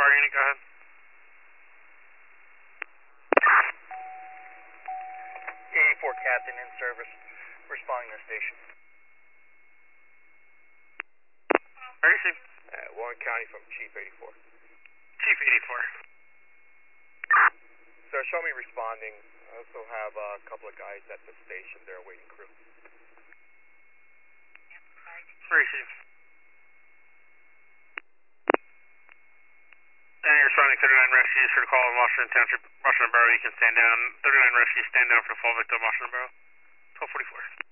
fire unit, go ahead. 84 Captain in service, responding to the station. Emergency. Warren County from Chief 84. Chief 84. Sir, show me responding. I also have a couple of guys at the station. They're awaiting crew. Receive. And you're responding 39 Rescue for the call in Washington Township, Washington Borough. You can stand down. 39 Rescue, stand down for the fall victim, Washington Borough. 1244.